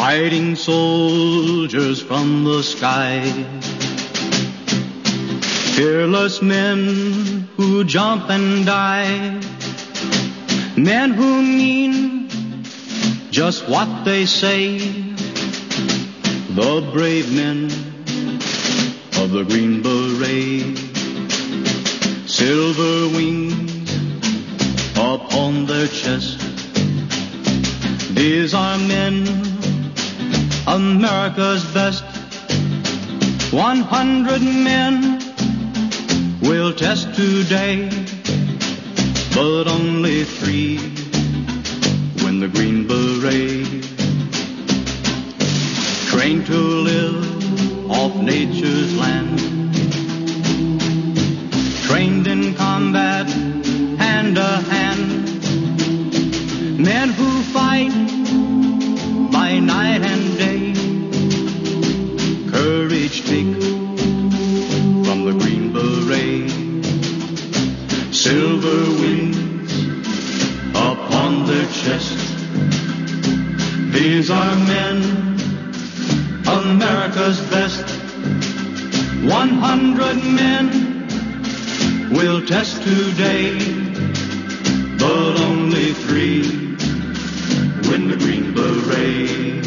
fighting soldiers from the sky. Fearless men who jump and die. Men who mean just what they say. The brave men of the Green Beret. Silver wings upon their chest. These are men, America's best. 100 men will test today, but only 3 win the Green Beret. Trained to live off nature's land, trained in combat hand to hand. Men who fight by night and day, courage take from the Green Beret. Silver wings upon their chest. These are men, America's best. 100 men will test today, but only 3 win the Green Beret.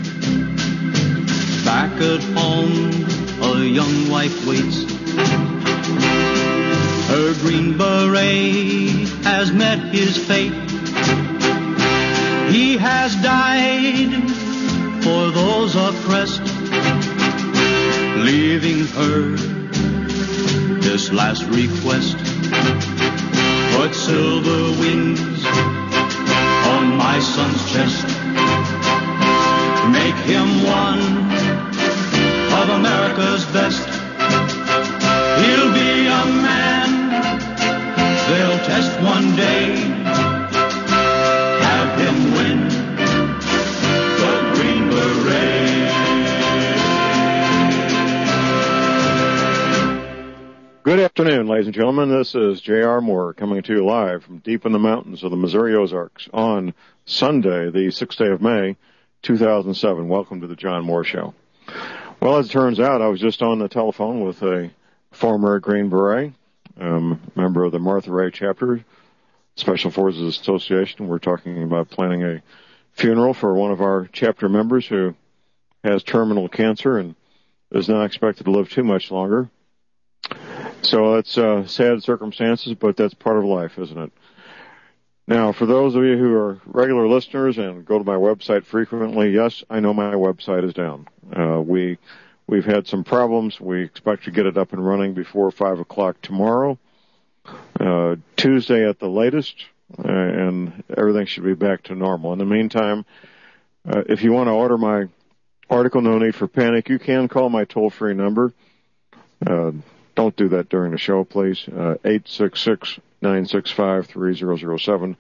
Back at home, a young wife waits. Her Green Beret has met his fate. He has died for those oppressed, leaving her this last request. Put silver wings on my son's chest. Make him one of America's best. He'll be a man they'll test one day. Have him win the Green Beret. Good afternoon, ladies and gentlemen. This is J.R. Moore coming to you live from deep in the mountains of the Missouri Ozarks on Sunday, the 6th day of May, 2007. Welcome to the John Moore Show. Well, as it turns out, I was just on the telephone with a former Green Beret, member of the Martha Ray Chapter, Special Forces Association. We're talking about planning a funeral for one of our chapter members who has terminal cancer and is not expected to live too much longer. So it's sad circumstances, but that's part of life, isn't it? Now, for those of you who are regular listeners and go to my website frequently, yes, I know my website is down. We've had some problems. We expect to get it up and running before 5 o'clock tomorrow, Tuesday at the latest, and everything should be back to normal. In the meantime, if you want to order my article, No Need for Panic, you can call my toll-free number. Don't do that during the show, please. 866-965-3007,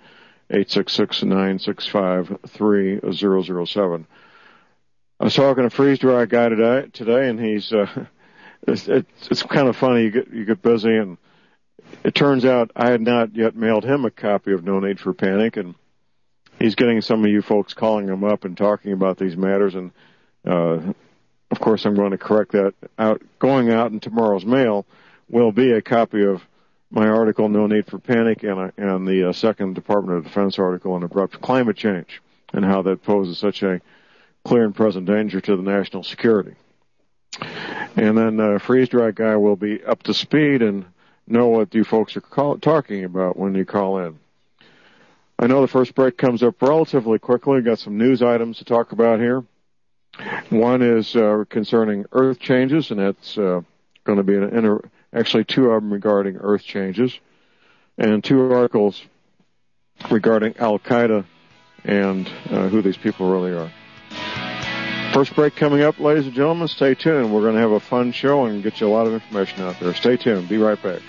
866-965-3007. I was talking to a freeze-dry guy today, and he's it's kind of funny. You get busy, and it turns out I had not yet mailed him a copy of No Need for Panic, and he's getting some of you folks calling him up and talking about these matters, and of course I'm going to correct that out. Going out in tomorrow's mail will be a copy of my article, No Need for Panic, and the second Department of Defense article on abrupt climate change and how that poses such a clear and present danger to the national security. And then freeze-dry guy will be up to speed and know what you folks are talking about when you call in. I know the first break comes up relatively quickly. We've got some news items to talk about here. One is concerning Earth changes, and that's going to be actually 2 of them regarding Earth changes, and 2 articles regarding Al-Qaeda and who these people really are. First break coming up, ladies and gentlemen. Stay tuned. We're going to have a fun show and get you a lot of information out there. Stay tuned. Be right back.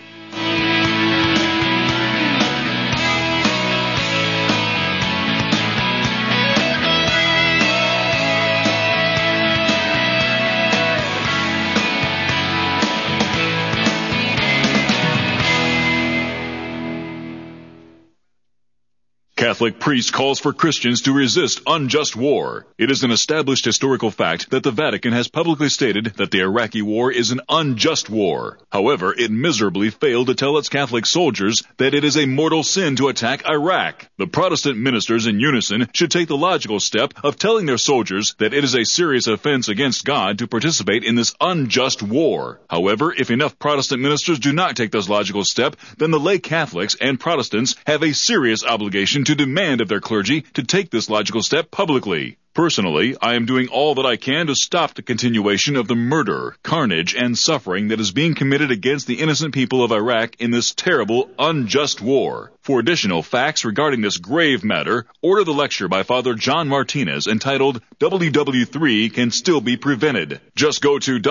Catholic priest calls for Christians to resist unjust war. It is an established historical fact that the Vatican has publicly stated that the Iraqi war is an unjust war. However, it miserably failed to tell its Catholic soldiers that it is a mortal sin to attack Iraq. The Protestant ministers in unison should take the logical step of telling their soldiers that it is a serious offense against God to participate in this unjust war. However, if enough Protestant ministers do not take this logical step, then the lay Catholics and Protestants have a serious obligation to demand of their clergy to take this logical step publicly. Personally, I am doing all that I can to stop the continuation of the murder, carnage, and suffering that is being committed against the innocent people of Iraq in this terrible, unjust war. For additional facts regarding this grave matter, order the lecture by Father John Martinez entitled WW3 Can Still Be Prevented. Just go to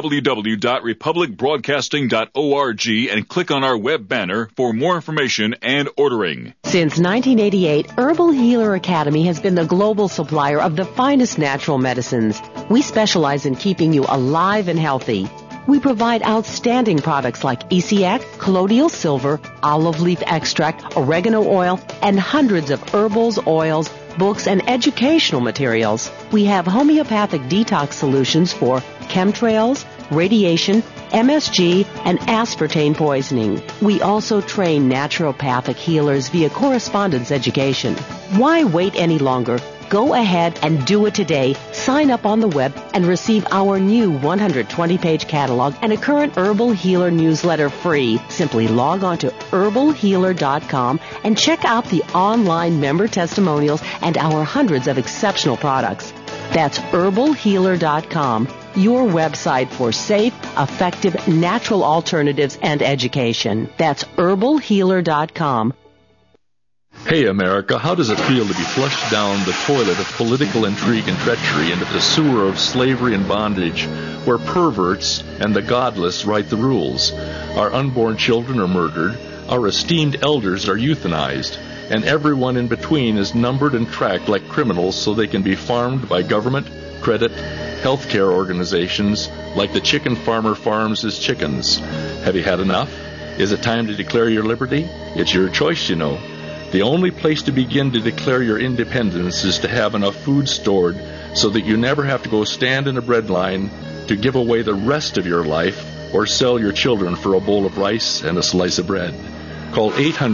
www.republicbroadcasting.org and click on our web banner for more information and ordering. Since 1988, Herbal Healer Academy has been the global supplier of the finest natural medicines. We specialize in keeping you alive and healthy. We provide outstanding products like ECX, colloidal silver, olive leaf extract, oregano oil, and hundreds of herbals, oils, books, and educational materials. We have homeopathic detox solutions for chemtrails, radiation, MSG, and aspartame poisoning. We also train naturopathic healers via correspondence education. Why wait any longer? Go ahead and do it today. Sign up on the web and receive our new 120-page catalog and a current Herbal Healer newsletter free. Simply log on to herbalhealer.com and check out the online member testimonials and our hundreds of exceptional products. That's herbalhealer.com, your website for safe, effective, natural alternatives and education. That's herbalhealer.com. Hey, America, how does it feel to be flushed down the toilet of political intrigue and treachery into the sewer of slavery and bondage, where perverts and the godless write the rules? Our unborn children are murdered, our esteemed elders are euthanized, and everyone in between is numbered and tracked like criminals so they can be farmed by government, credit, healthcare organizations like the chicken farmer farms his chickens. Have you had enough? Is it time to declare your liberty? It's your choice, you know. The only place to begin to declare your independence is to have enough food stored so that you never have to go stand in a bread line to give away the rest of your life or sell your children for a bowl of rice and a slice of bread. Call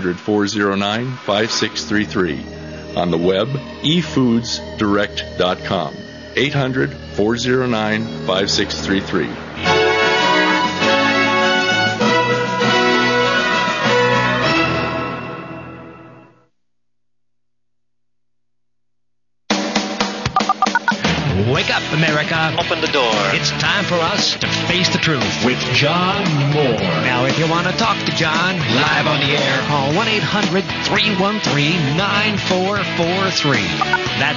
800-409-5633. On the web, efoodsdirect.com. 800-409-5633. Wake up, America. Open the door. It's time for us to face the truth With John Moore. Now, if you want to talk to John live on the air, call 1-800-313-9443. That's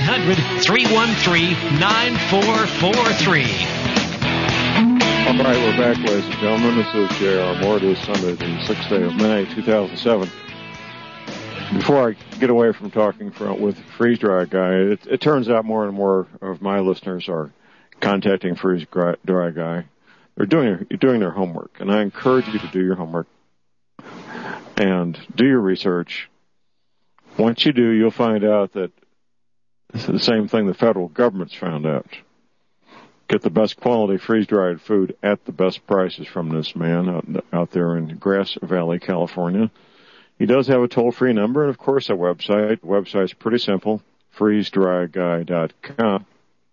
1-800-313-9443. All right, we're back, ladies and gentlemen. This is J.R. Moore. It is Sunday, the 6th day of May, 2007. Before I get away from talking with Freeze Dry Guy, it turns out more and more of my listeners are contacting Freeze Dry Guy. They're doing their homework, and I encourage you to do your homework and do your research. Once you do, you'll find out that it's the same thing the federal government's found out. Get the best quality freeze-dried food at the best prices from this man out there in Grass Valley, California. He does have a toll-free number and, of course, a website. The website's pretty simple, freezedryguy.com.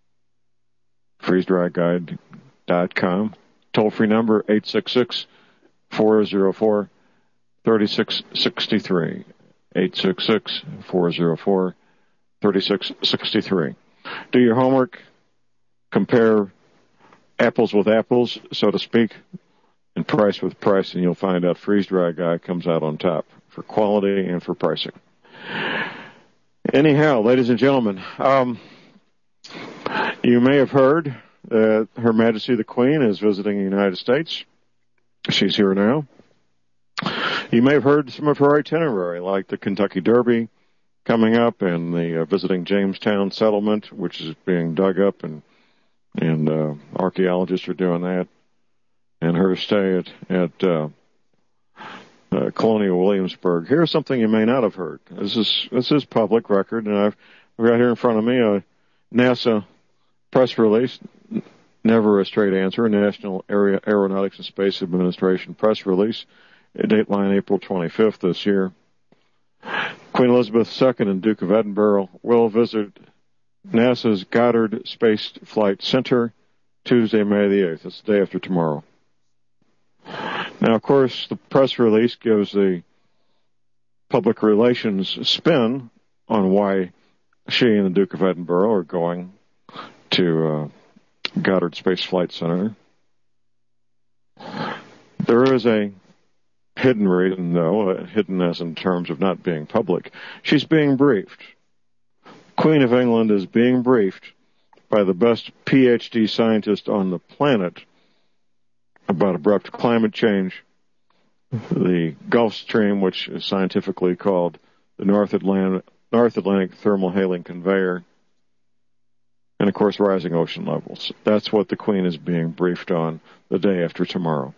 freezedryguy.com. Toll-free number, 866-404-3663. 866-404-3663. Do your homework. Compare apples with apples, so to speak, and price with price, and you'll find out Freeze Dry Guy comes out on top for quality and for pricing. Anyhow, ladies and gentlemen, you may have heard that Her Majesty the Queen is visiting the United States. She's here now. You may have heard some of her itinerary, like the Kentucky Derby coming up and the visiting Jamestown settlement, which is being dug up, and archaeologists are doing that, and her stay at Colonial Williamsburg. Here's something you may not have heard. This is public record, and I've got here in front of me a NASA press release, never a straight answer, National Aeronautics and Space Administration press release, dateline April 25th this year. Queen Elizabeth II and Duke of Edinburgh will visit NASA's Goddard Space Flight Center Tuesday, May the 8th. That's the day after tomorrow. Now, of course, the press release gives the public relations spin on why she and the Duke of Edinburgh are going to Goddard Space Flight Center. There is a hidden reason, though, hidden as in terms of not being public. She's being briefed. Queen of England is being briefed by the best PhD scientist on the planet about abrupt climate change, the Gulf Stream, which is scientifically called the North Atlantic Thermal Hailing Conveyor, and, of course, rising ocean levels. That's what the Queen is being briefed on the day after tomorrow.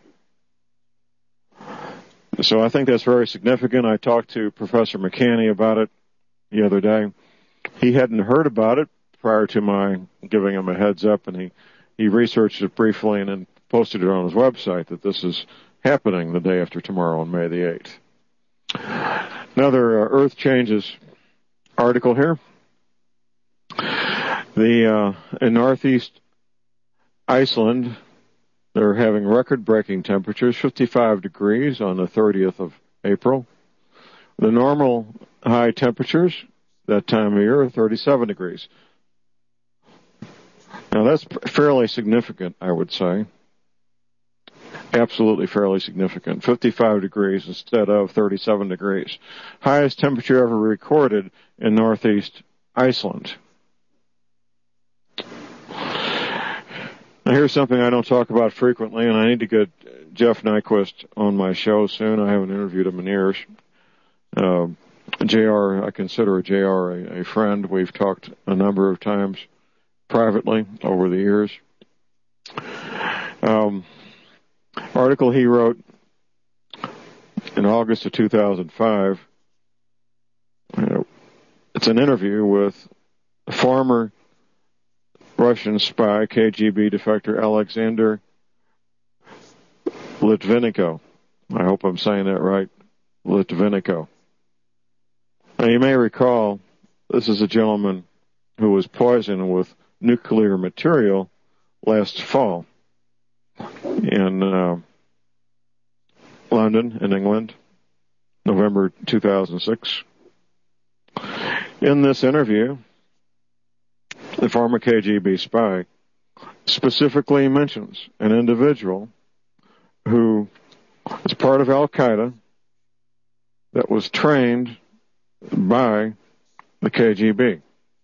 So I think that's very significant. I talked to Professor McCanney about it the other day. He hadn't heard about it prior to my giving him a heads up, and he researched it briefly and then posted it on his website that this is happening the day after tomorrow on May the 8th. Another Earth Changes article here. In northeast Iceland, they're having record-breaking temperatures, 55 degrees on the 30th of April. The normal high temperatures that time of year are 37 degrees. Now, that's fairly significant, I would say. Absolutely fairly significant. 55 degrees instead of 37 degrees. Highest temperature ever recorded in northeast Iceland. Now, here's something I don't talk about frequently, and I need to get Jeff Nyquist on my show soon. I haven't interviewed him in years. JR, I consider JR a friend. We've talked a number of times privately over the years. Article he wrote in August of 2005. It's an interview with a former Russian spy, KGB defector Alexander Litvinenko. I hope I'm saying that right. Litvinenko. Now, you may recall, this is a gentleman who was poisoned with nuclear material last fall in London, in England, November 2006. In this interview, the former KGB spy specifically mentions an individual who is part of Al-Qaeda that was trained by the KGB.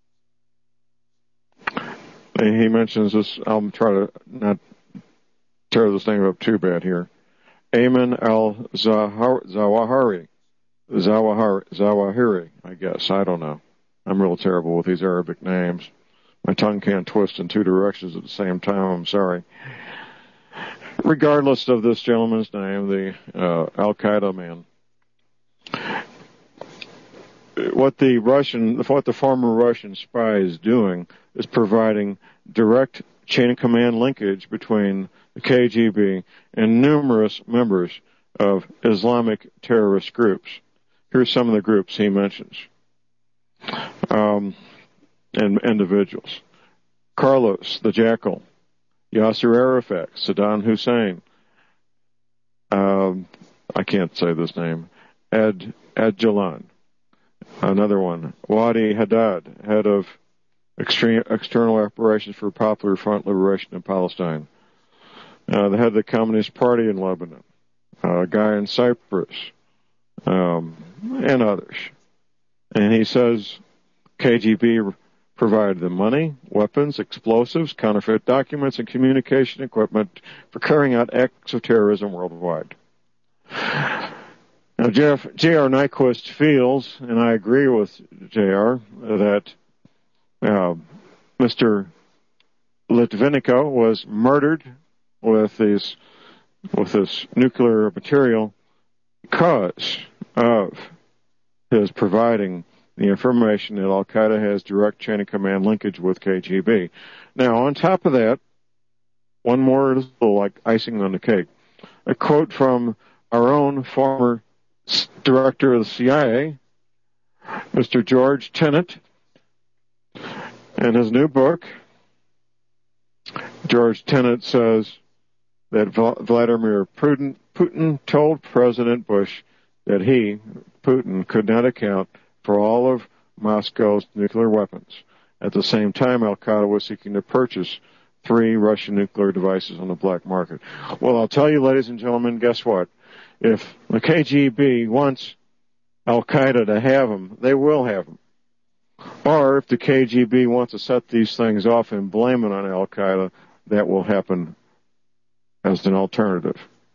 And he mentions this, I'll try to not tear this name up too bad here. Ayman al-Zawahiri. Zawahiri, I guess. I don't know. I'm real terrible with these Arabic names. My tongue can't twist in two directions at the same time. I'm sorry. Regardless of this gentleman's name, the Al-Qaeda man, what the former Russian spy is doing is providing direct chain of command linkage between the KGB and numerous members of Islamic terrorist groups. Here's some of the groups he mentions. And individuals. Carlos the Jackal, Yasser Arafat, Saddam Hussein, I can't say this name, Ed Jalan, another one, Wadi Haddad, head of external operations for Popular Front Liberation in Palestine, the head of the Communist Party in Lebanon, a guy in Cyprus, and others. And he says KGB provided the money, weapons, explosives, counterfeit documents, and communication equipment for carrying out acts of terrorism worldwide. Now, J.R. Nyquist feels, and I agree with J.R., that Mr. Litvinenko was murdered with this nuclear material because of his providing the information that Al-Qaeda has direct chain of command linkage with KGB. Now, on top of that, one more little like icing on the cake. A quote from our own former director of the CIA, Mr. George Tenet, in his new book. George Tenet says that Vladimir Putin told President Bush that he, Putin, could not account for all of Moscow's nuclear weapons. At the same time, Al-Qaeda was seeking to purchase 3 Russian nuclear devices on the black market. Well, I'll tell you, ladies and gentlemen, guess what? If the KGB wants Al-Qaeda to have them, they will have them. Or if the KGB wants to set these things off and blame it on Al-Qaeda, that will happen as an alternative.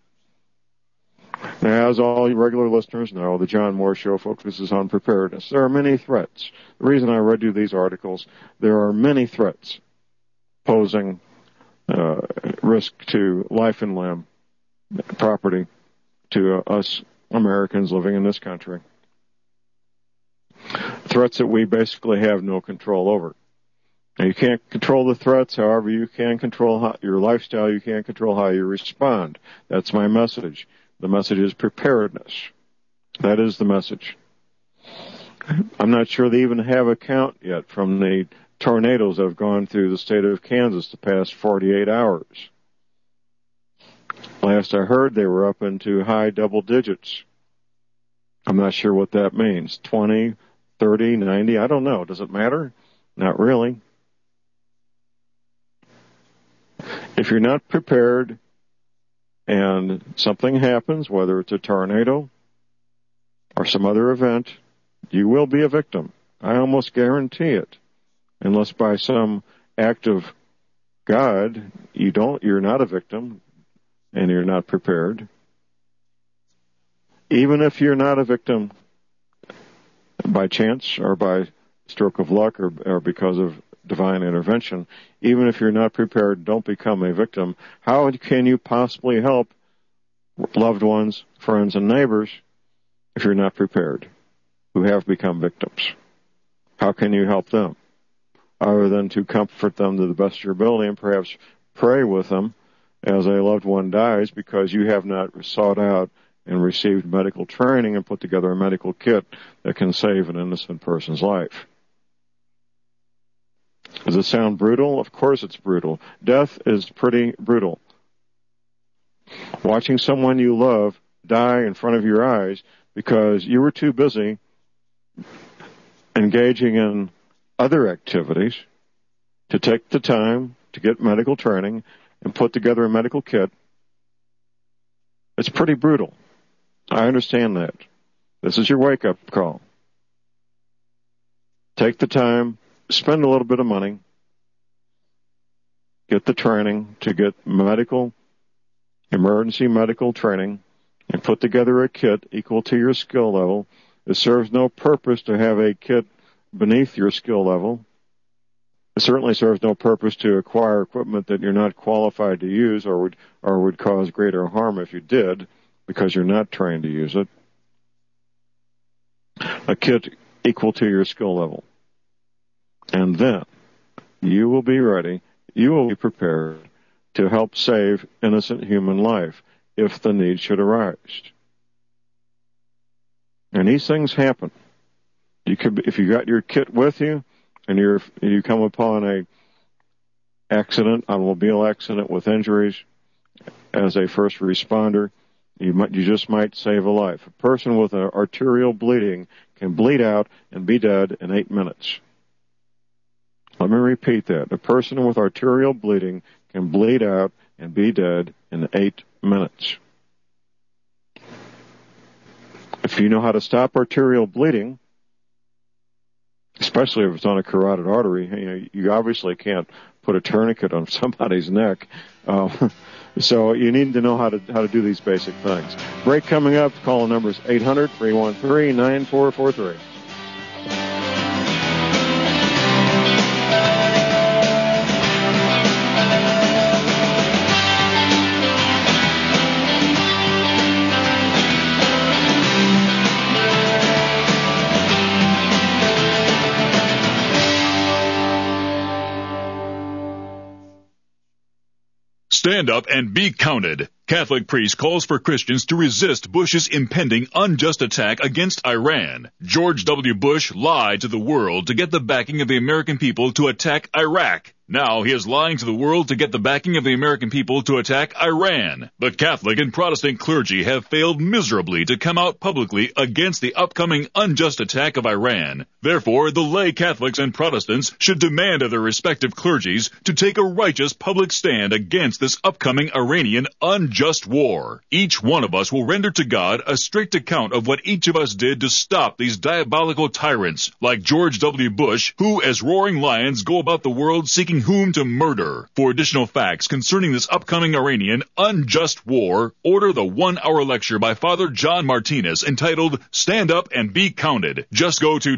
Now, as all you regular listeners know, the John Moore Show focuses on preparedness. There are many threats. The reason I read you these articles, there are many threats posing risk to life and limb, property, to us Americans living in this country. Threats that we basically have no control over. Now, you can't control the threats, however, you can control your lifestyle, you can't control how you respond. That's my message. The message is preparedness. That is the message. I'm not sure they even have a count yet from the tornadoes that have gone through the state of Kansas the past 48 hours. Last I heard, they were up into high double digits. I'm not sure what that means. 20, 30, 90, I don't know. Does it matter? Not really. If you're not prepared and something happens, whether it's a tornado or some other event, you will be a victim. I almost guarantee it. Unless by some act of God, you're not a victim and you're not prepared. Even if you're not a victim by chance or by stroke of luck or because of divine intervention, even if you're not prepared, don't become a victim. How can you possibly help loved ones, friends, and neighbors if you're not prepared, who have become victims? How can you help them? Other than to comfort them to the best of your ability and perhaps pray with them as a loved one dies because you have not sought out and received medical training and put together a medical kit that can save an innocent person's life. Does it sound brutal? Of course it's brutal. Death is pretty brutal. Watching someone you love die in front of your eyes because you were too busy engaging in other activities to take the time to get medical training and put together a medical kit, it's pretty brutal. I understand that. This is your wake-up call. Take the time, spend a little bit of money, get the training to get emergency medical training, and put together a kit equal to your skill level. It serves no purpose to have a kit beneath your skill level. It certainly serves no purpose to acquire equipment that you're not qualified to use or would cause greater harm if you did, because you're not trained to use it. A kit equal to your skill level. And then you will be ready, you will be prepared to help save innocent human life if the need should arise. And these things happen. If you got your kit with you and you come upon a automobile accident with injuries as a first responder, you just might save a life. A person with an arterial bleeding can bleed out and be dead in 8 minutes. Let me repeat that. A person with arterial bleeding can bleed out and be dead in 8 minutes. If you know how to stop arterial bleeding, especially if it's on a carotid artery, you obviously can't put a tourniquet on somebody's neck. So you need to know how to do these basic things. Break coming up. Call number is 800-313-9443. Stand up and be counted. Catholic priest calls for Christians to resist Bush's impending unjust attack against Iran. George W. Bush lied to the world to get the backing of the American people to attack Iraq. Now he is lying to the world to get the backing of the American people to attack Iran. The Catholic and Protestant clergy have failed miserably to come out publicly against the upcoming unjust attack of Iran. Therefore, the lay Catholics and Protestants should demand of their respective clergies to take a righteous public stand against this upcoming Iranian unjust war. Each one of us will render to God a strict account of what each of us did to stop these diabolical tyrants, like George W. Bush, who as roaring lions go about the world seeking whom to murder. For additional facts concerning this upcoming Iranian unjust war, order the 1-hour lecture by Father John Martinez entitled Stand Up and Be Counted. Just go to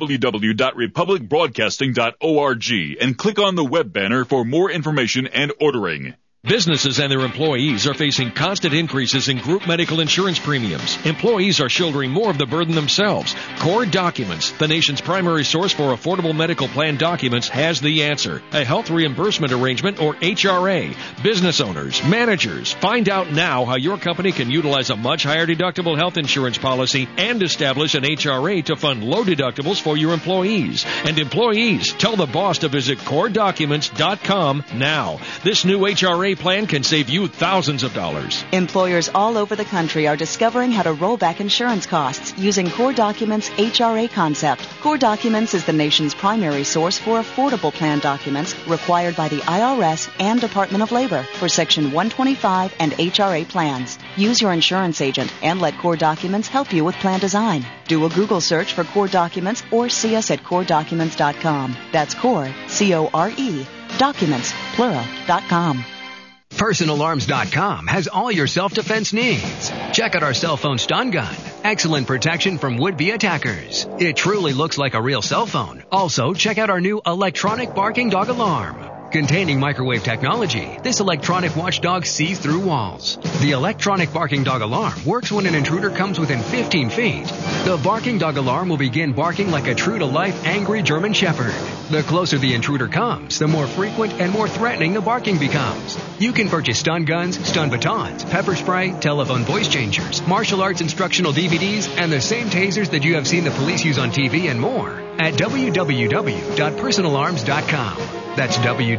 www.republicbroadcasting.org and click on the web banner for more information and ordering. Businesses and their employees are facing constant increases in group medical insurance premiums. Employees are shouldering more of the burden themselves. Core Documents, the nation's primary source for affordable medical plan documents, has the answer. A health reimbursement arrangement, or HRA. Business owners, managers, find out now how your company can utilize a much higher deductible health insurance policy and establish an HRA to fund low deductibles for your employees. And employees, tell the boss to visit CoreDocuments.com now. This new HRA plan can save you thousands of dollars. Employers all over the country are discovering how to roll back insurance costs using Core Documents' HRA concept. Core Documents is the nation's primary source for affordable plan documents required by the IRS and Department of Labor for Section 125 and HRA plans. Use your insurance agent and let Core Documents help you with plan design. Do a Google search for Core Documents or see us at CoreDocuments.com. That's Core, C-O-R-E, Documents, plural.com. PersonalArms.com has all your self-defense needs. Check out our cell phone stun gun. Excellent protection from would-be attackers. It truly looks like a real cell phone. Also, check out our new electronic barking dog alarm. Containing microwave technology, this electronic watchdog sees through walls. The electronic barking dog alarm works when an intruder comes within 15 feet. The barking dog alarm will begin barking like a true-to-life angry German shepherd. The closer the intruder comes, the more frequent and more threatening the barking becomes. You can purchase stun guns, stun batons, pepper spray, telephone voice changers, martial arts instructional DVDs, and the same tasers that you have seen the police use on TV and more at www.personalarms.com. That's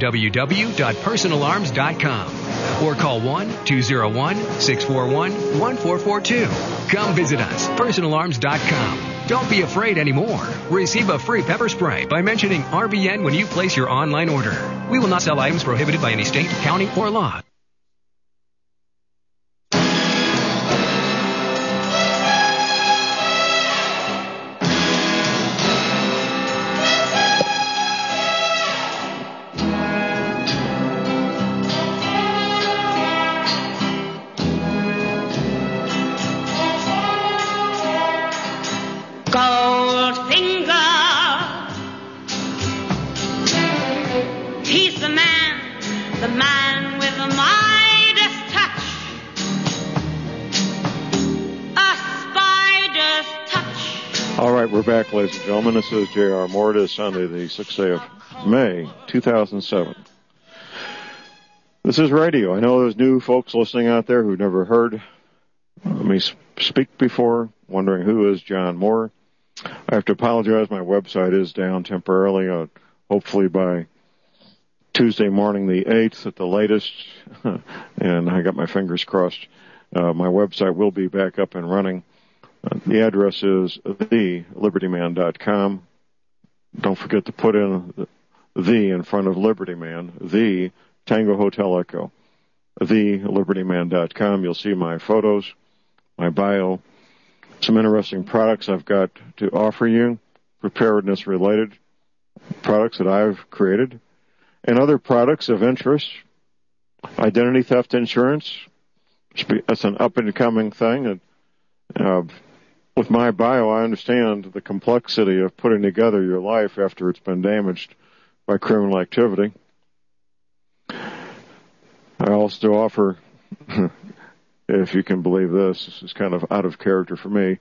www.personalarms.com. Or call 1-201-641-1442. Come visit us, personalarms.com. Don't be afraid anymore. Receive a free pepper spray by mentioning RBN when you place your online order. We will not sell items prohibited by any state, county, or law. We're back, ladies and gentlemen. This is J.R. Moore. It is Sunday, the 6th day of May, 2007. This is radio. I know there's new folks listening out there who've never heard me speak before, wondering who is John Moore. I have to apologize. My website is down temporarily. Hopefully by Tuesday morning, the 8th at the latest, and I got my fingers crossed, my website will be back up and running. The address is thelibertyman.com. Don't forget to put in the in front of Liberty Man, the Tango Hotel Echo, thelibertyman.com. You'll see my photos, my bio, some interesting products I've got to offer you, preparedness-related products that I've created, and other products of interest. Identity theft insurance, that's an up-and-coming thing. With my bio, I understand the complexity of putting together your life after it's been damaged by criminal activity. I also offer, if you can believe this is kind of out of character for me,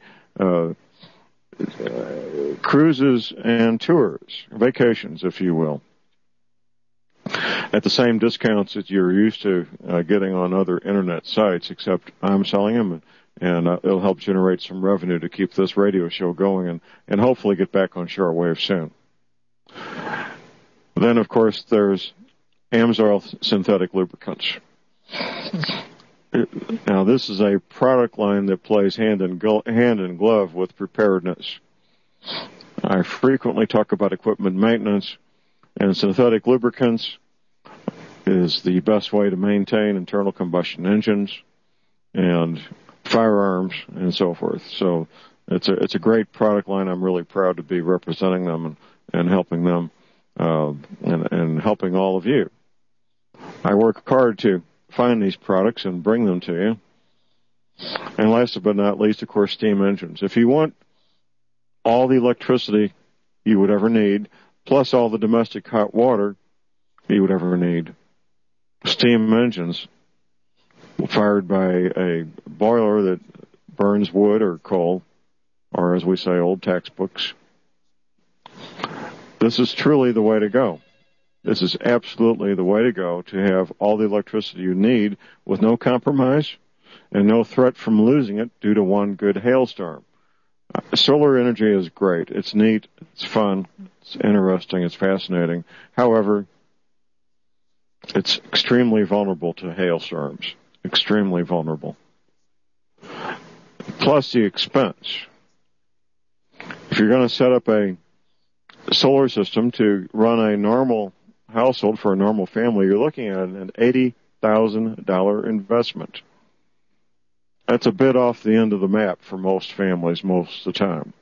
cruises and tours, vacations, if you will. at the same discounts that you're used to getting on other internet sites, except I'm selling them, and it'll help generate some revenue to keep this radio show going and hopefully get back on shortwave soon. Then, of course, there's AMSOIL synthetic lubricants. Now, this is a product line that plays hand in glove with preparedness. I frequently talk about equipment maintenance, and synthetic lubricants is the best way to maintain internal combustion engines and firearms and so forth. So it's a great product line. I'm really proud to be representing them and helping them and helping all of you. I work hard to find these products and bring them to you. And last but not least, of course, steam engines. If you want all the electricity you would ever need, plus all the domestic hot water you would ever need, steam engines fired by a boiler that burns wood or coal, or as we say, old textbooks. This is truly the way to go. This is absolutely the way to go, to have all the electricity you need with no compromise and no threat from losing it due to one good hailstorm. Solar energy is great. It's neat. It's fun. It's interesting. It's fascinating. However, it's extremely vulnerable to hailstorms. Extremely vulnerable. Plus the expense. If you're going to set up a solar system to run a normal household for a normal family, you're looking at an $80,000 investment. That's a bit off the end of the map for most families most of the time.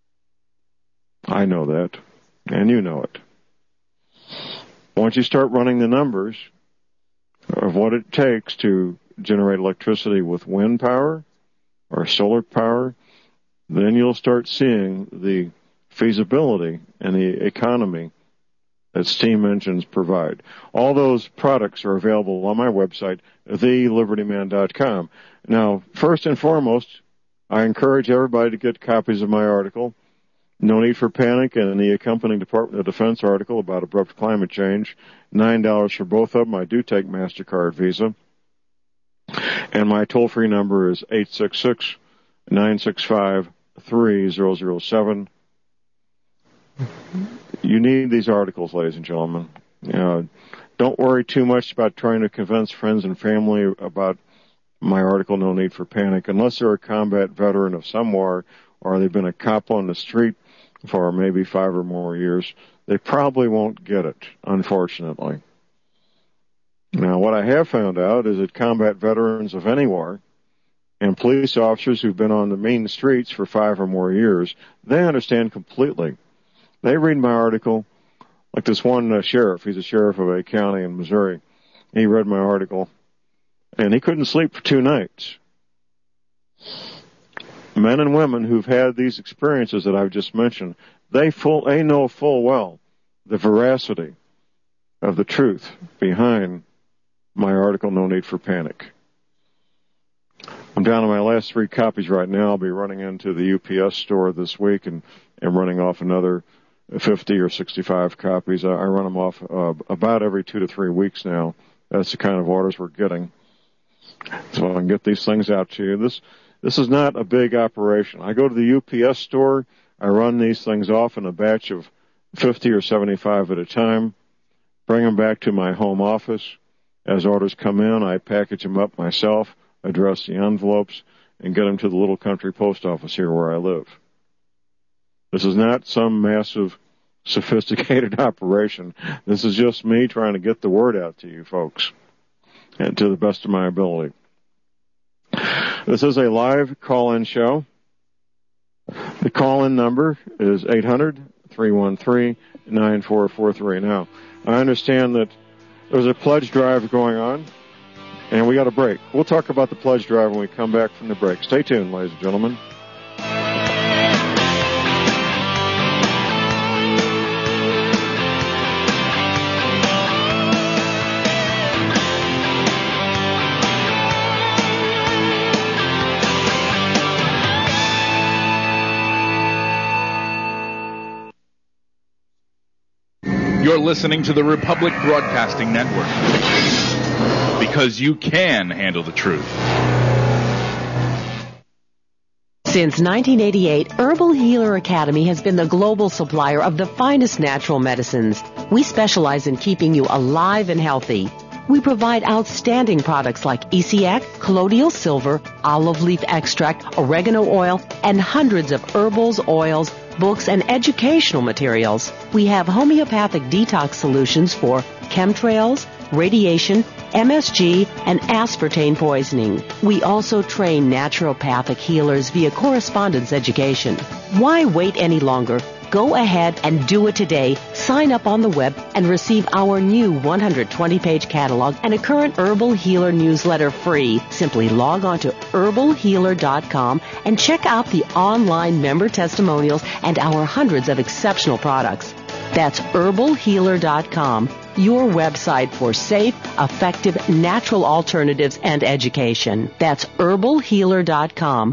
I know that, and you know it. Once you start running the numbers of what it takes to generate electricity with wind power or solar power, then you'll start seeing the feasibility and the economy that steam engines provide. All those products are available on my website, thelibertyman.com. Now, first and foremost, I encourage everybody to get copies of my article, No Need for Panic, and the accompanying Department of Defense article about abrupt climate change. $9 for both of them. I do take MasterCard Visa. And my toll-free number is 866-965-3007. You need these articles, ladies and gentlemen. Don't worry too much about trying to convince friends and family about my article, No Need for Panic, unless they're a combat veteran of some war or they've been a cop on the street for maybe 5 or more years. They probably won't get it, unfortunately. Now, what I have found out is that combat veterans of any war and police officers who've been on the mean streets for 5 or more years, they understand completely. They read my article, like this one sheriff. He's a sheriff of a county in Missouri. He read my article, and he couldn't sleep for 2 nights. Men and women who've had these experiences that I've just mentioned, they know full well the veracity of the truth behind my article, No Need for Panic. I'm down to my last 3 copies right now. I'll be running into the UPS store this week and running off another 50 or 65 copies. I run them off about every 2 to 3 weeks now. That's the kind of orders we're getting. So I can get these things out to you. This is not a big operation. I go to the UPS store. I run these things off in a batch of 50 or 75 at a time, bring them back to my home office. As orders come in, I package them up myself, address the envelopes, and get them to the little country post office here where I live. This is not some massive, sophisticated operation. This is just me trying to get the word out to you folks, and to the best of my ability. This is a live call-in show. The call-in number is 800-313-9443. Now, I understand that there's a pledge drive going on, and we got a break. We'll talk about the pledge drive when we come back from the break. Stay tuned, ladies and gentlemen. You're listening to the Republic Broadcasting Network, because you can handle the truth. Since 1988, Herbal Healer Academy has been the global supplier of the finest natural medicines. We specialize in keeping you alive and healthy. We provide outstanding products like ECX, colloidal silver, olive leaf extract, oregano oil, and hundreds of herbals, oils, books, and educational materials. We have homeopathic detox solutions for chemtrails, radiation, MSG, and aspartame poisoning. We also train naturopathic healers via correspondence education. Why wait any longer? Go ahead and do it today. Sign up on the web and receive our new 120-page catalog and a current Herbal Healer newsletter free. Simply log on to herbalhealer.com and check out the online member testimonials and our hundreds of exceptional products. That's herbalhealer.com, your website for safe, effective, natural alternatives and education. That's herbalhealer.com.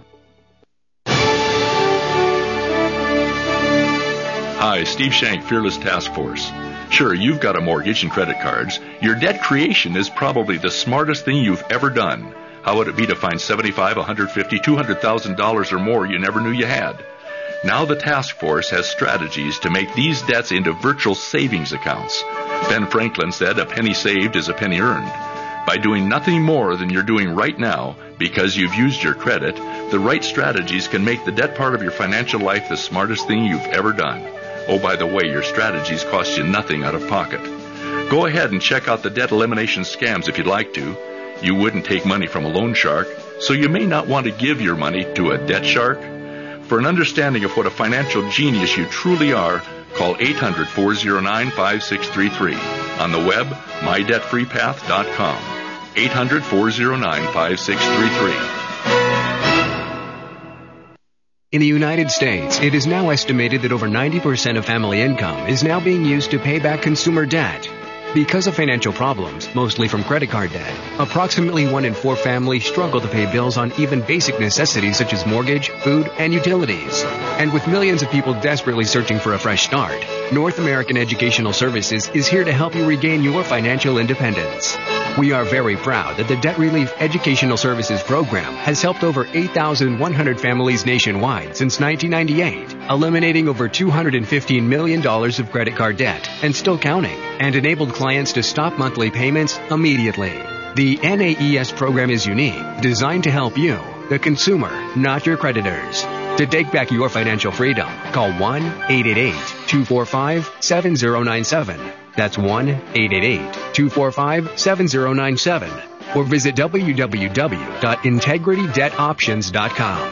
Hi, Steve Shank, Fearless Task Force. Sure, you've got a mortgage and credit cards. Your debt creation is probably the smartest thing you've ever done. How would it be to find $75,000, $150,000, $200,000 or more you never knew you had? Now the task force has strategies to make these debts into virtual savings accounts. Ben Franklin said, "A penny saved is a penny earned." By doing nothing more than you're doing right now, because you've used your credit, the right strategies can make the debt part of your financial life the smartest thing you've ever done. Oh, by the way, your strategies cost you nothing out of pocket. Go ahead and check out the debt elimination scams if you'd like to. You wouldn't take money from a loan shark, so you may not want to give your money to a debt shark. For an understanding of what a financial genius you truly are, call 800-409-5633. On the web, mydebtfreepath.com. 800-409-5633. In the United States, it is now estimated that over 90% of family income is now being used to pay back consumer debt. Because of financial problems, mostly from credit card debt, approximately 1 in 4 families struggle to pay bills on even basic necessities such as mortgage, food, and utilities. And with millions of people desperately searching for a fresh start, North American Educational Services is here to help you regain your financial independence. We are very proud that the Debt Relief Educational Services Program has helped over 8,100 families nationwide since 1998, eliminating over $215 million of credit card debt and still counting, and enabled clients to stop monthly payments immediately. The NAES program is unique, designed to help you, the consumer, not your creditors. To take back your financial freedom, call 1-888-245-7097. That's 1-888-245-7097. Or visit www.integritydebtoptions.com.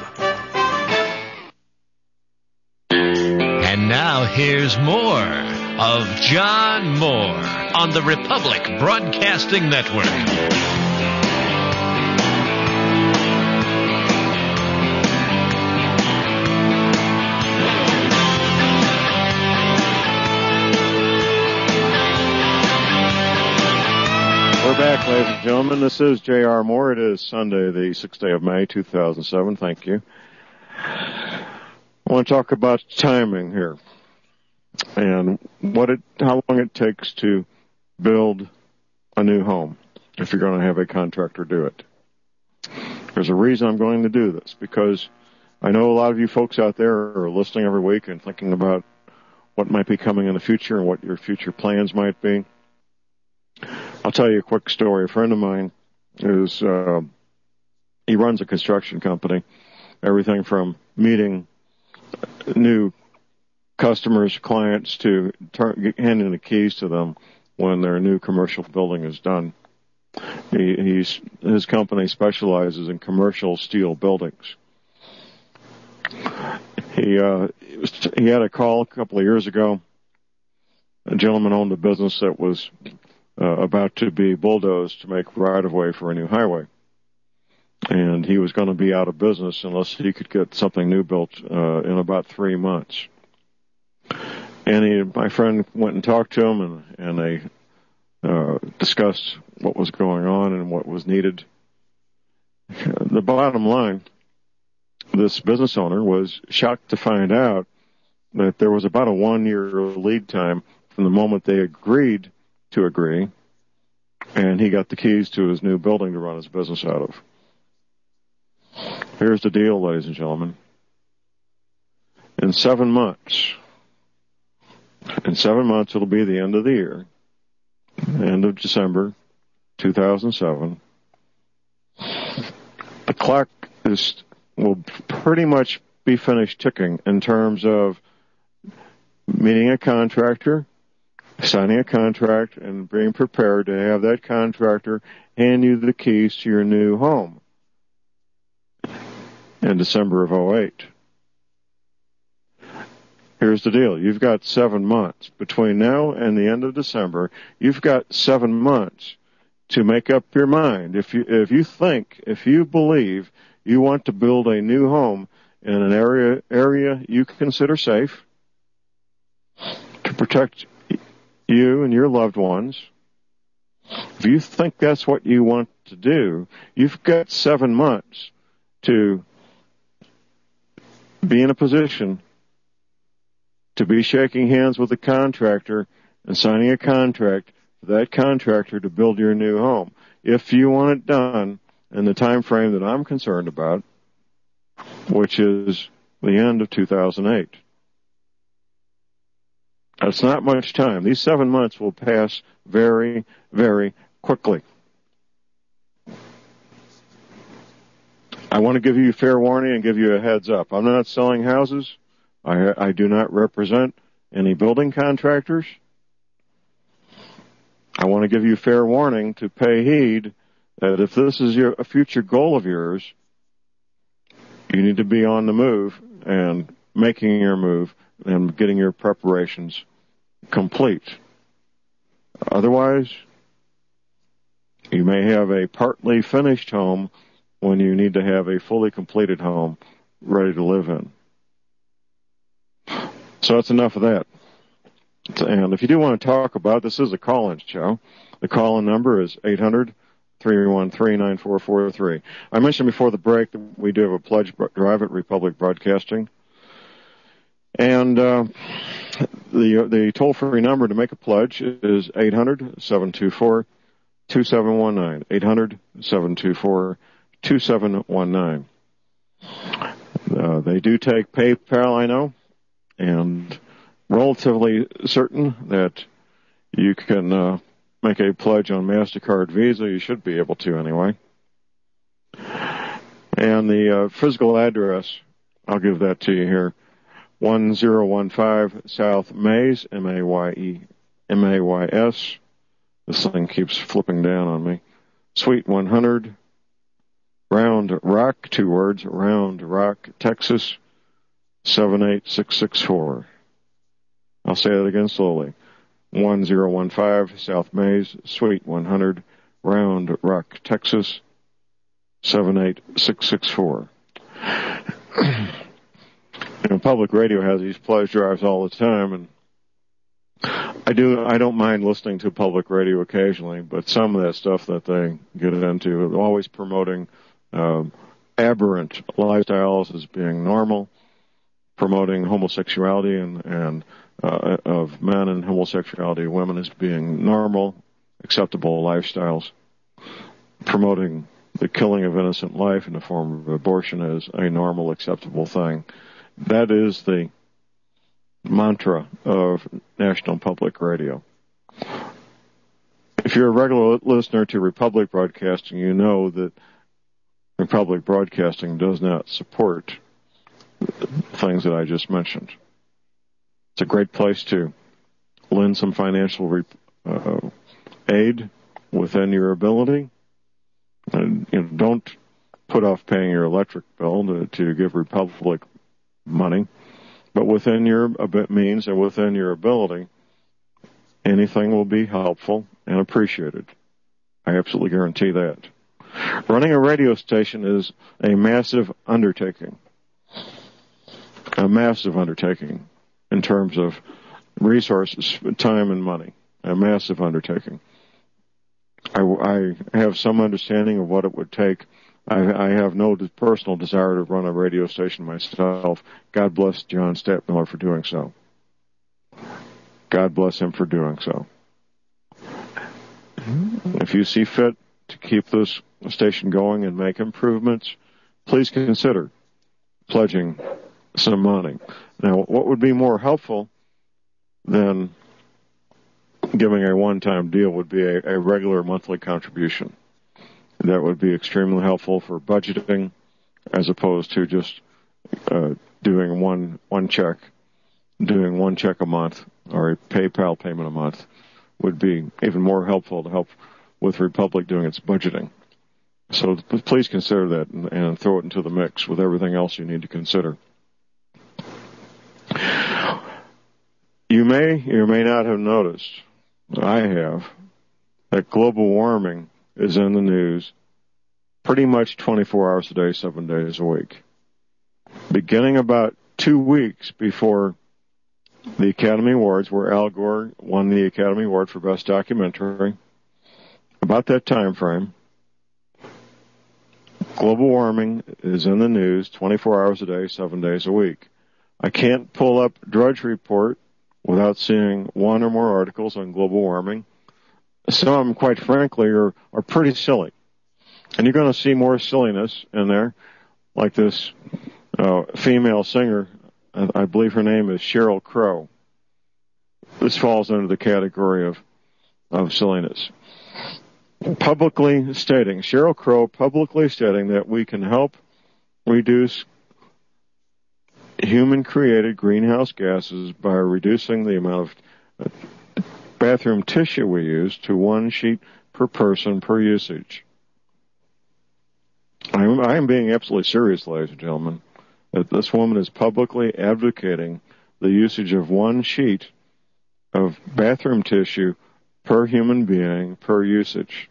And now here's more of John Moore on the Republic Broadcasting Network. We're back, ladies and gentlemen. This is J.R. Moore. It is Sunday, the 6th day of May, 2007. Thank you. I want to talk about timing here and how long it takes to build a new home if you're going to have a contractor do it. There's a reason I'm going to do this, because I know a lot of you folks out there are listening every week and thinking about what might be coming in the future and what your future plans might be. I'll tell you a quick story. A friend of mine is, he runs a construction company, everything from meeting new customers, clients, to handing the keys to them when their new commercial building is done. His company specializes in commercial steel buildings. He had a call a couple of years ago. A gentleman owned a business that was about to be bulldozed to make right-of-way for a new highway. And he was going to be out of business unless he could get something new built in about 3 months. And my friend went and talked to him, and they discussed what was going on and what was needed. The bottom line, this business owner was shocked to find out that there was about a 1-year lead time from the moment they agreed to agree, and he got the keys to his new building to run his business out of. Here's the deal, ladies and gentlemen. In 7 months, it'll be the end of the year, end of December 2007. The clock will pretty much be finished ticking in terms of meeting a contractor, signing a contract, and being prepared to have that contractor hand you the keys to your new home in December of 2008. Here's the deal. You've got 7 months. Between now and the end of December, you've got 7 months to make up your mind. If you believe you want to build a new home in an area you consider safe to protect you and your loved ones, if you think that's what you want to do, you've got 7 months to be in a position to be shaking hands with the contractor and signing a contract for that contractor to build your new home. If you want it done in the time frame that I'm concerned about, which is the end of 2008. That's not much time. These 7 months will pass very, very quickly. I want to give you fair warning and give you a heads up. I'm not selling houses. I do not represent any building contractors. I want to give you fair warning to pay heed that if this is a future goal of yours, you need to be on the move and making your move and getting your preparations complete. Otherwise, you may have a partly finished home when you need to have a fully completed home ready to live in. So that's enough of that. And if you do want to talk about this, is a call-in show. The call-in number is 800-313-9443. I mentioned before the break that we do have a pledge drive at Republic Broadcasting. And the toll-free number to make a pledge is 800-724-2719. 800-724-2719. They do take PayPal, I know, and relatively certain that you can make a pledge on MasterCard Visa. You should be able to anyway. And the physical address, I'll give that to you here. 1015 South Mays, M-A-Y-S. This thing keeps flipping down on me. Suite 100, Round Rock, 2 words, Round Rock, Texas, 78664. I'll say it again slowly. 1015 South Mays, Suite 100, Round Rock, Texas, 78664. Public radio has these pledge drives all the time, and I don't mind listening to public radio occasionally, but some of that stuff that they get into, always promoting aberrant lifestyles as being normal, promoting homosexuality and of men and homosexuality of women as being normal, acceptable lifestyles, promoting the killing of innocent life in the form of abortion as a normal, acceptable thing. That is the mantra of National Public Radio. If you're a regular listener to Republic Broadcasting, you know that Republic Broadcasting does not support things that I just mentioned. It's a great place to lend some financial aid within your ability. And don't put off paying your electric bill to give Republic money. But within your means and within your ability, anything will be helpful and appreciated. I absolutely guarantee that. Running a radio station is a massive undertaking. A massive undertaking in terms of resources, time, and money. A massive undertaking. I have some understanding of what it would take. I have no personal desire to run a radio station myself. God bless John Stadtmiller for doing so. God bless him for doing so. If you see fit to keep this station going and make improvements, please consider pledging some money. Now, what would be more helpful than giving a one-time deal would be a regular monthly contribution. That would be extremely helpful for budgeting as opposed to just doing one check. Doing one check a month or a PayPal payment a month would be even more helpful to help with Republic doing its budgeting. So please consider that and throw it into the mix with everything else you need to consider. You may or may not have noticed, I have, that global warming is in the news pretty much 24 hours a day, 7 days a week. Beginning about 2 weeks before the Academy Awards, where Al Gore won the Academy Award for Best Documentary, about that time frame, global warming is in the news 24 hours a day, 7 days a week. I can't pull up Drudge Report without seeing one or more articles on global warming. Some, quite frankly, are pretty silly. And you're going to see more silliness in there, like this female singer, I believe her name is Sheryl Crow. This falls under the category of silliness. Sheryl Crow publicly stating that we can help reduce human-created greenhouse gases by reducing the amount of bathroom tissue we use to 1 sheet per person per usage. I am being absolutely serious, ladies and gentlemen, that this woman is publicly advocating the usage of 1 sheet of bathroom tissue per human being per usage.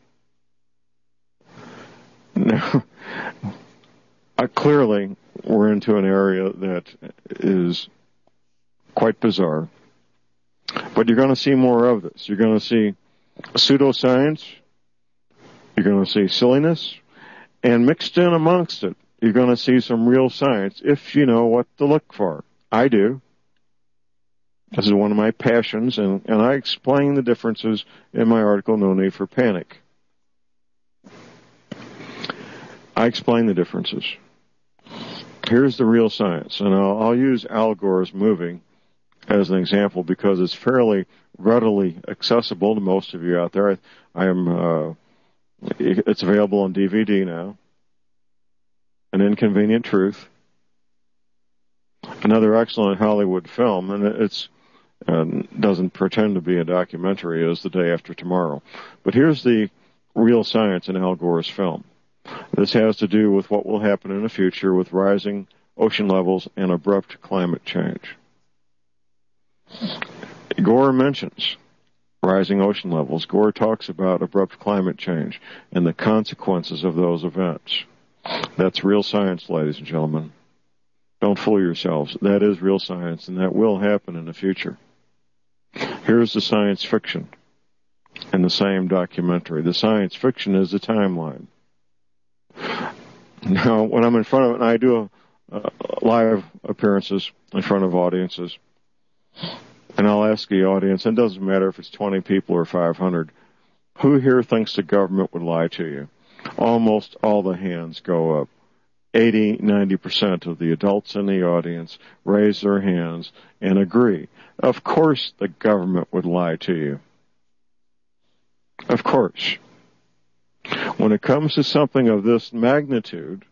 Now, clearly, we're into an area that is quite bizarre. But you're going to see more of this. You're going to see pseudoscience. You're going to see silliness. And mixed in amongst it, you're going to see some real science if you know what to look for. I do. This is one of my passions, and I explain the differences in my article, No Need for Panic. I explain the differences. Here's the real science, and I'll use Al Gore's movie as an example because it's fairly readily accessible to most of you out there. It's available on DVD now. An Inconvenient Truth. Another excellent Hollywood film, and it's doesn't pretend to be a documentary, is The Day After Tomorrow. But here's the real science in Al Gore's film. This has to do with what will happen in the future with rising ocean levels and abrupt climate change. Gore mentions rising ocean levels. Gore talks about abrupt climate change and the consequences of those events. That's real science, ladies and gentlemen. Don't fool yourselves. That is real science, and that will happen in the future. Here's the science fiction in the same documentary. The science fiction is the timeline. Now, when I'm in front of it, and I do live appearances in front of audiences, and I'll ask the audience, and it doesn't matter if it's 20 people or 500, who here thinks the government would lie to you? Almost all the hands go up. 80, 90% of the adults in the audience raise their hands and agree. Of course the government would lie to you. Of course. When it comes to something of this magnitude,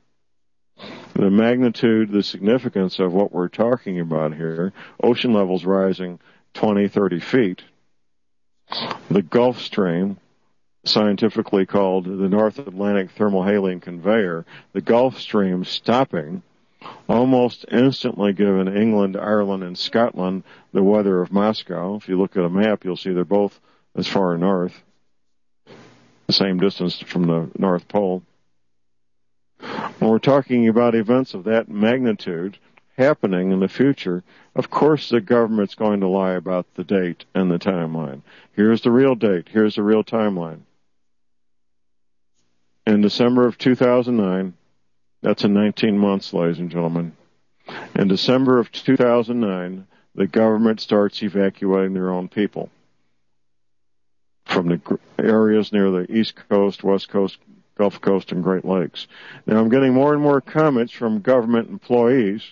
the significance of what we're talking about here, ocean levels rising 20, 30 feet, the Gulf Stream, scientifically called the North Atlantic Thermohaline Conveyor, the Gulf Stream stopping, almost instantly giving England, Ireland, and Scotland the weather of Moscow. If you look at a map, you'll see they're both as far north, the same distance from the North Pole. When we're talking about events of that magnitude happening in the future, of course the government's going to lie about the date and the timeline. Here's the real date. Here's the real timeline. In December of 2009, that's in 19 months, ladies and gentlemen. In December of 2009, the government starts evacuating their own people from the areas near the East Coast, West Coast, Gulf Coast, and Great Lakes. Now, I'm getting more and more comments from government employees.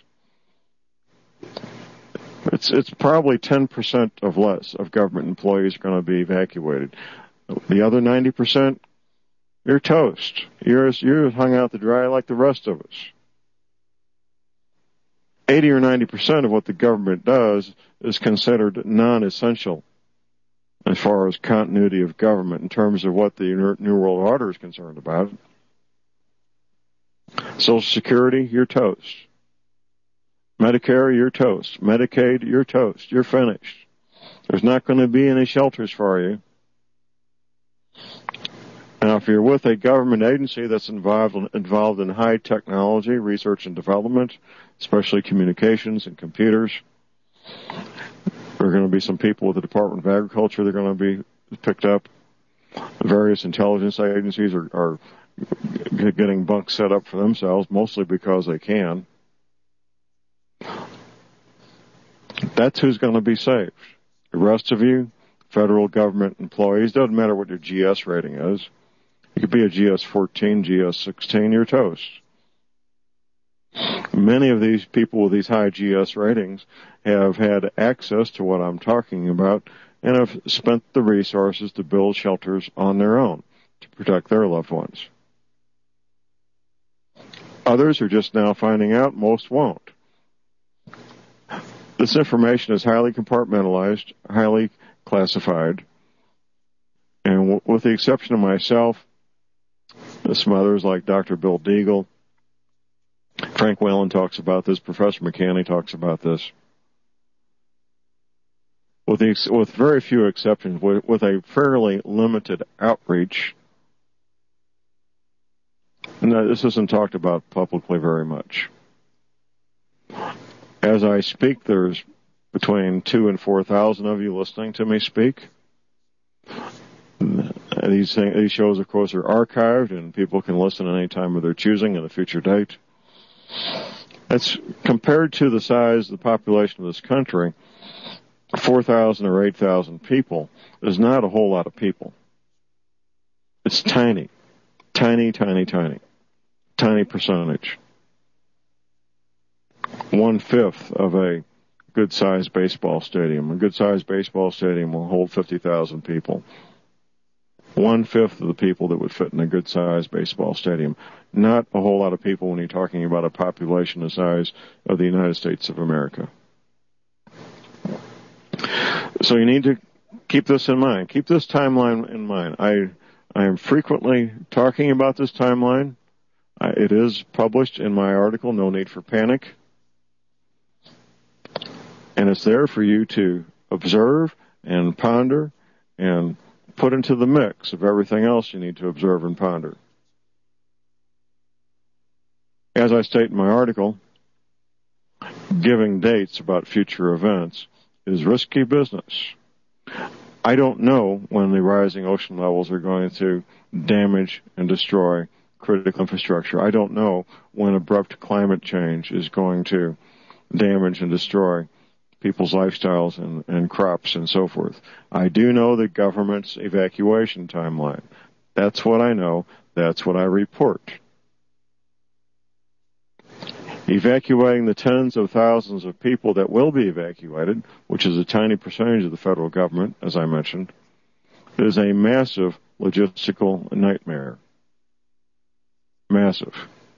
It's probably 10% of less of government employees are going to be evacuated. The other 90%, you're toast. You're hung out to dry like the rest of us. 80 or 90% of what the government does is considered non-essential as far as continuity of government in terms of what the New World Order is concerned about. Social Security, you're toast. Medicare, you're toast. Medicaid, you're toast. You're finished. There's not going to be any shelters for you. Now, if you're with a government agency that's involved in high technology, research and development, especially communications and computers, there are going to be some people with the Department of Agriculture that are going to be picked up. Various intelligence agencies are getting bunks set up for themselves, mostly because they can. That's who's going to be saved. The rest of you, federal government employees, doesn't matter what your GS rating is. You could be a GS 14, GS 16, you're toast. Many of these people with these high GS ratings have had access to what I'm talking about and have spent the resources to build shelters on their own to protect their loved ones. Others are just now finding out, most won't. This information is highly compartmentalized, highly classified, and with the exception of myself, some others like Dr. Bill Deagle, Frank Whalen talks about this, Professor McCanney talks about this. With very few exceptions, with a fairly limited outreach, and this isn't talked about publicly very much. As I speak, there's between 2,000 and 4,000 of you listening to me speak. These shows, of course, are archived, and people can listen at any time of their choosing at a future date. That's compared to the size of the population of this country, 4,000 or 8,000 people is not a whole lot of people. It's tiny, tiny, tiny, tiny, tiny percentage. 1/5 of a good-sized baseball stadium. A good-sized baseball stadium will hold 50,000 people. 1/5 of the people that would fit in a good-sized baseball stadium. Not a whole lot of people when you're talking about a population the size of the United States of America. So you need to keep this in mind. Keep this timeline in mind. I am frequently talking about this timeline. It is published in my article, No Need for Panic. And it's there for you to observe and ponder and put into the mix of everything else you need to observe and ponder. As I state in my article, giving dates about future events is risky business. I don't know when the rising ocean levels are going to damage and destroy critical infrastructure. I don't know when abrupt climate change is going to damage and destroy people's lifestyles and crops and so forth. I do know the government's evacuation timeline. That's what I know. That's what I report. Evacuating the tens of thousands of people that will be evacuated, which is a tiny percentage of the federal government, as I mentioned, is a massive logistical nightmare. Massive.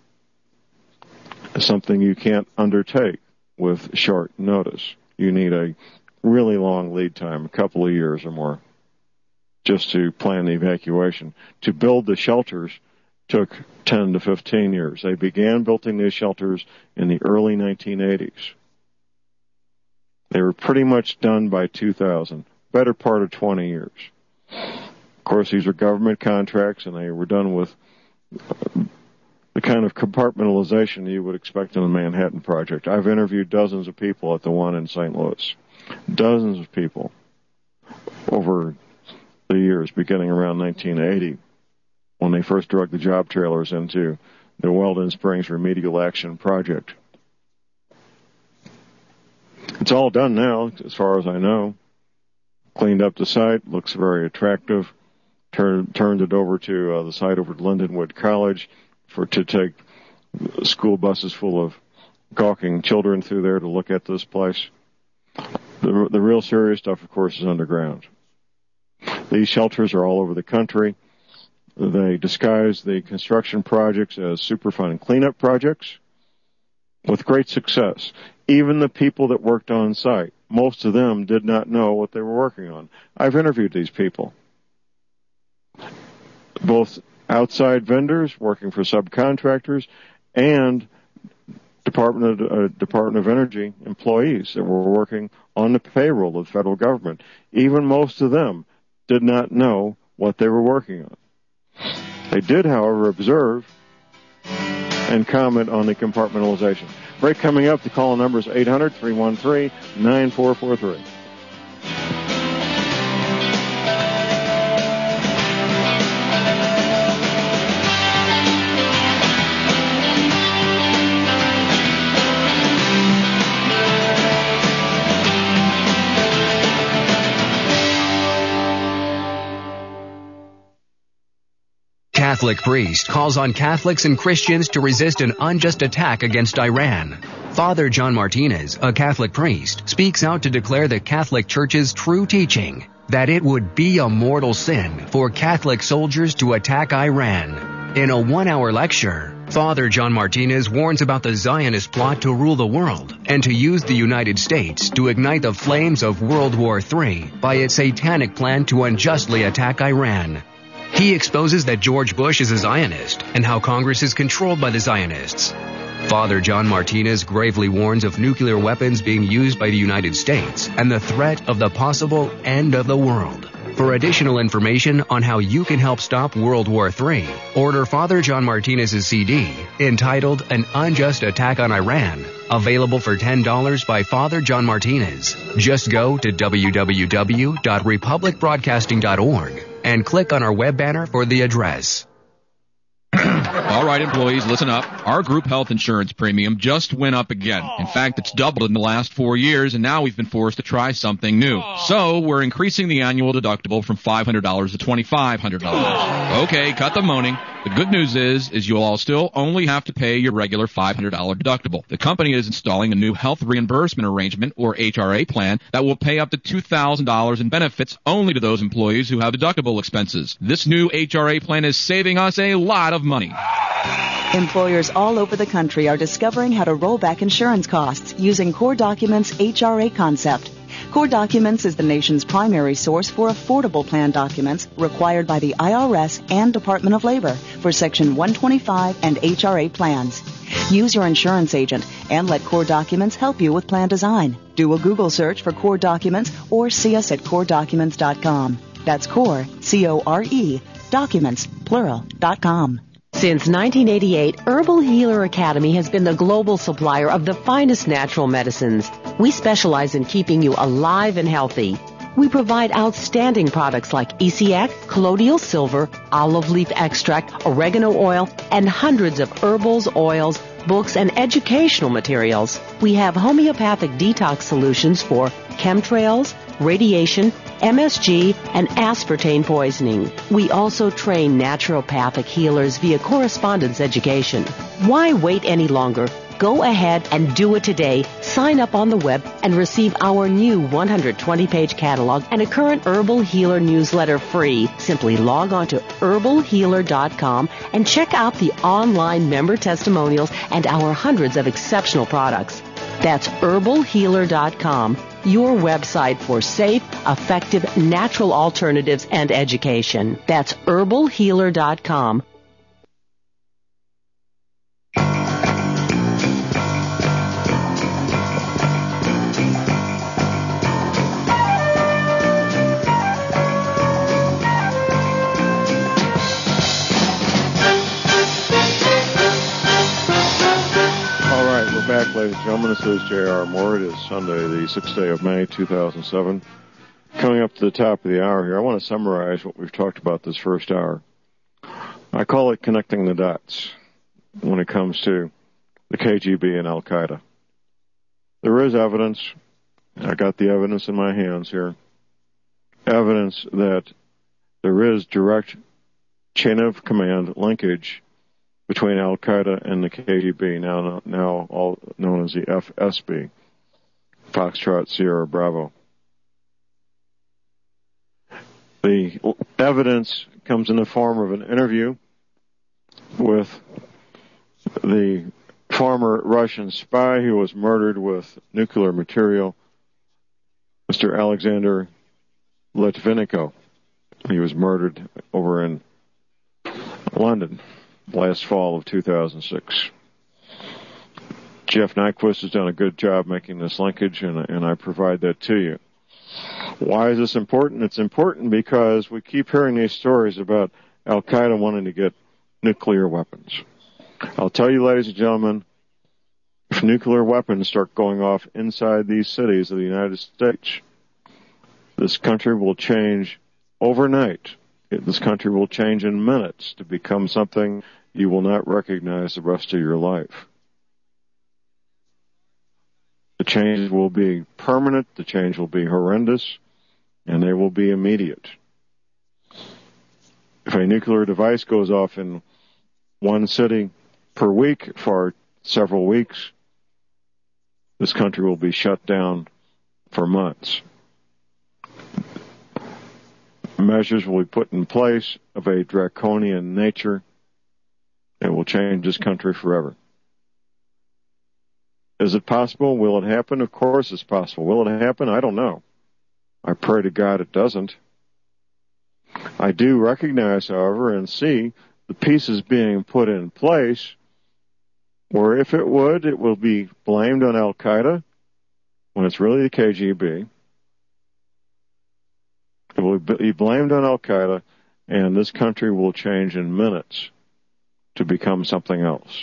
It's something you can't undertake with short notice. You need a really long lead time, a couple of years or more, just to plan the evacuation. To build the shelters took 10 to 15 years. They began building these shelters in the early 1980s. They were pretty much done by 2000, better part of 20 years. Of course, these are government contracts, and they were done with the kind of compartmentalization you would expect in the Manhattan Project. I've interviewed dozens of people at the one in St. Louis. Dozens of people over the years, beginning around 1980, when they first drug the job trailers into the Weldon Springs Remedial Action Project. It's all done now, as far as I know. Cleaned up the site, looks very attractive. Turned it over to the site over at Lindenwood College to take school buses full of gawking children through there to look at this place. The real serious stuff, of course, is underground. These shelters are all over the country. They disguise the construction projects as Superfund cleanup projects with great success. Even the people that worked on site, most of them did not know what they were working on. I've interviewed these people. Both outside vendors working for subcontractors and Department of Energy employees that were working on the payroll of the federal government. Even most of them did not know what they were working on. They did, however, observe and comment on the compartmentalization. Break coming up. The call number is 800-313-9443. Catholic priest calls on Catholics and Christians to resist an unjust attack against Iran. Father John Martinez, a Catholic priest, speaks out to declare the Catholic Church's true teaching that it would be a mortal sin for Catholic soldiers to attack Iran. In a 1-hour lecture, Father John Martinez warns about the Zionist plot to rule the world and to use the United States to ignite the flames of World War III by its satanic plan to unjustly attack Iran. He exposes that George Bush is a Zionist and how Congress is controlled by the Zionists. Father John Martinez gravely warns of nuclear weapons being used by the United States and the threat of the possible end of the world. For additional information on how you can help stop World War III, order Father John Martinez's CD entitled An Unjust Attack on Iran, available for $10 by Father John Martinez. Just go to www.republicbroadcasting.org and click on our web banner for the address. All right, employees, listen up. Our group health insurance premium just went up again. In fact, it's doubled in the last 4 years, and now we've been forced to try something new. So we're increasing the annual deductible from $500 to $2,500. Okay, cut the moaning. The good news is you'll all still only have to pay your regular $500 deductible. The company is installing a new health reimbursement arrangement, or HRA plan, that will pay up to $2,000 in benefits only to those employees who have deductible expenses. This new HRA plan is saving us a lot of money. Employers all over the country are discovering how to roll back insurance costs using Core Documents' HRA concept. Core Documents is the nation's primary source for affordable plan documents required by the IRS and Department of Labor for Section 125 and HRA plans. Use your insurance agent and let Core Documents help you with plan design. Do a Google search for Core Documents or see us at CoreDocuments.com. That's Core, C-O-R-E, Documents, plural.com. Since 1988, Herbal Healer Academy has been the global supplier of the finest natural medicines. We specialize in keeping you alive and healthy. We provide outstanding products like ECX, colloidal silver, olive leaf extract, oregano oil, and hundreds of herbals, oils, books, and educational materials. We have homeopathic detox solutions for chemtrails, radiation, MSG, and aspartame poisoning. We also train naturopathic healers via correspondence education. Why wait any longer? Go ahead and do it today. Sign up on the web and receive our new 120-page catalog and a current Herbal Healer newsletter free. Simply log on to herbalhealer.com and check out the online member testimonials and our hundreds of exceptional products. That's herbalhealer.com, your website for safe, effective, natural alternatives and education. That's herbalhealer.com. Back, ladies and gentlemen, this is J.R. Moore. It is Sunday, the 6th day of May, 2007. Coming up to the top of the hour here, I want to summarize what we've talked about this first hour. I call it connecting the dots when it comes to the KGB and Al-Qaeda. There is evidence I got the evidence in my hands here. Evidence that there is direct chain of command linkage between Al-Qaeda and the KGB, now all known as the FSB, Foxtrot Sierra Bravo. The evidence comes in the form of an interview with the former Russian spy who was murdered with nuclear material, Mr. Alexander Litvinenko. He was murdered over in London last fall of 2006. Jeff Nyquist has done a good job making this linkage, and I provide that to you. Why is this important? It's important because we keep hearing these stories about Al-Qaeda wanting to get nuclear weapons. I'll tell you, ladies and gentlemen, if nuclear weapons start going off inside these cities of the United States, this country will change overnight. This country will change in minutes to become something you will not recognize the rest of your life. The change will be permanent, the change will be horrendous, and they will be immediate. If a nuclear device goes off in one city per week for several weeks, this country will be shut down for months. Measures will be put in place of a draconian nature that will change this country forever. Is it possible? Will it happen? Of course it's possible. Will it happen? I don't know. I pray to God it doesn't. I do recognize, however, and see the pieces being put in place where if it would, it will be blamed on Al-Qaeda when it's really the KGB. It will be blamed on Al-Qaeda, and this country will change in minutes to become something else.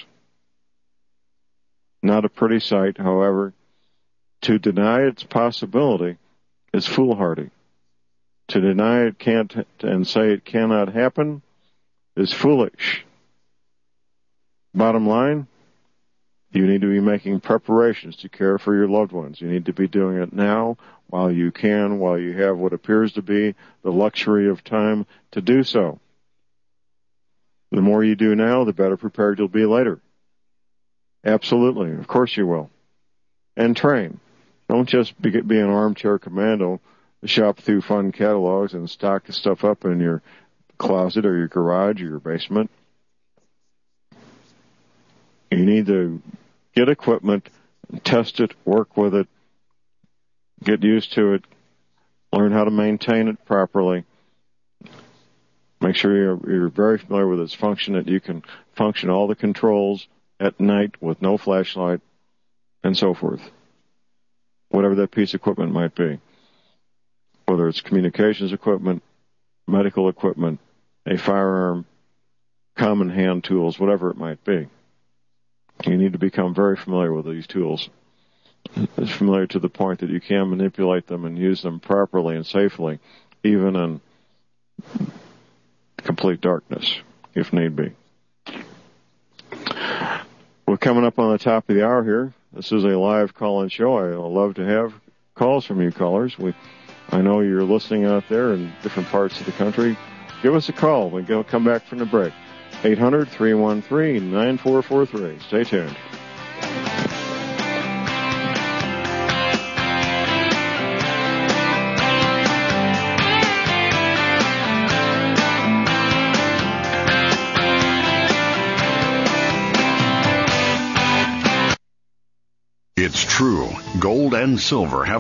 Not a pretty sight, however. To deny its possibility is foolhardy. To deny it can't and say it cannot happen is foolish. Bottom line, you need to be making preparations to care for your loved ones. You need to be doing it now while you can, while you have what appears to be the luxury of time to do so. The more you do now, the better prepared you'll be later. Absolutely. Of course you will. And train. Don't just be an armchair commando, shop through fun catalogs and stock the stuff up in your closet or your garage or your basement. You need to get equipment, test it, work with it, get used to it, learn how to maintain it properly. Make sure you're very familiar with its function, that you can function all the controls at night with no flashlight, and so forth. Whatever that piece of equipment might be. Whether it's communications equipment, medical equipment, a firearm, common hand tools, whatever it might be. You need to become very familiar with these tools. It's familiar to the point that you can manipulate them and use them properly and safely, even in complete darkness, if need be. We're coming up on the top of the hour here. This is a live call-in show. I love to have calls from you callers. I know you're listening out there in different parts of the country. Give us a call. We'll come back from the break. 800-313-9443. Stay tuned. It's true. Gold and silver have